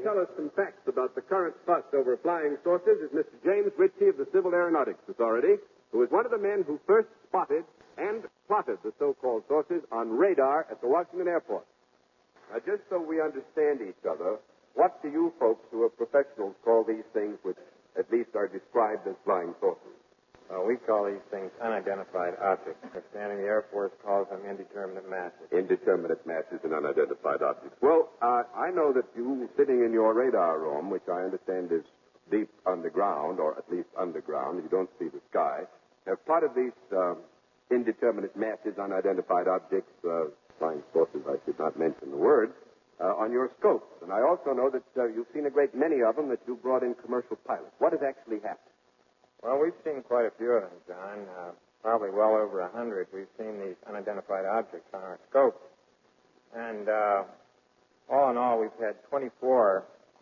tell us some facts about the current fuss over flying saucers is Mr. James Ritchie of the Civil Aeronautics Authority, who is one of the men who first spotted and plotted the so-called saucers on radar at the Washington airport. Now, just so we understand each other, what do you folks who are professionals call these things which at least are described as flying saucers? We call these things unidentified objects. Understanding the Air Force calls them indeterminate masses. Indeterminate masses and unidentified objects. Well, I know that you, sitting in your radar room, which I understand is deep underground, or at least underground, you don't see the sky, have plotted these indeterminate masses, unidentified objects, flying saucers, I should not mention the word, on your scopes. And I also know that you've seen a great many of them that you brought in commercial pilots. What has actually happened? Well, we've seen quite a few of them, John. Probably well over 100. We've seen these unidentified objects on our scopes. And all in all, we've had 24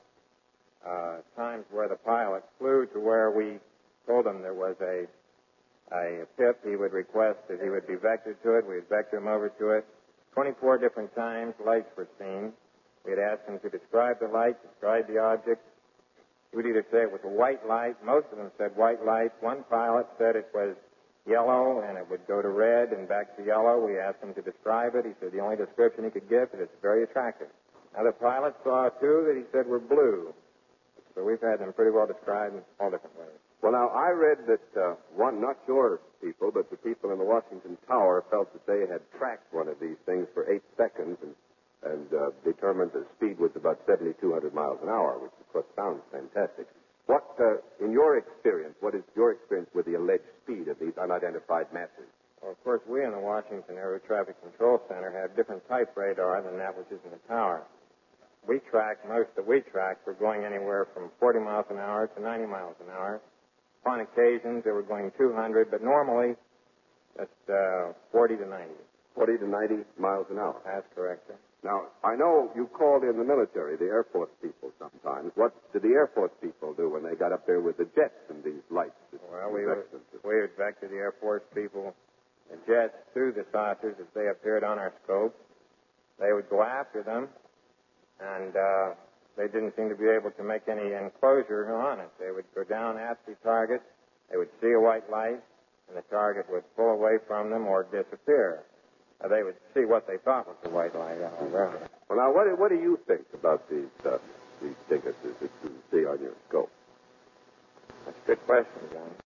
times where the pilot flew to where we told him there was a pip. He would request that he would be vectored to it. We would vector him over to it. 24 different times lights were seen. We had asked him to describe the light, describe the object. He would either say it was a white light. Most of them said white light. One pilot said it was yellow, and it would go to red and back to yellow. We asked him to describe it. He said the only description he could give is it's very attractive. Other pilots saw two that he said were blue. So we've had them pretty well described in all different ways. Well, now, I read that one, not your people, but the people in the Washington Tower felt that they had tracked one of these things for 8 seconds and determined the speed was about 7,200 miles an hour, which, of course, sounds fantastic. What, in your experience, what is your experience with the alleged speed of these unidentified masses? Well, of course, we in the Washington Air Traffic Control Center have different type radar than that which is in the tower. Most that we track were going anywhere from 40 miles an hour to 90 miles an hour. On occasions, they were going 200, but normally, just 40 to 90. 40 to 90 miles an hour. That's correct, sir. Now, I know you called in the military, the Air Force people sometimes. What did the Air Force people do when they got up there with the jets and these lights? Well, we would vector the Air Force people, the jets, through the saucers as they appeared on our scope. They would go after them, and they didn't seem to be able to make any enclosure on it. They would go down at the target, they would see a white light, and the target would pull away from them or disappear. They would see what they thought was the white light all around. Well, now, what do you think about these signatures that you see on your scope? That's a good question, John.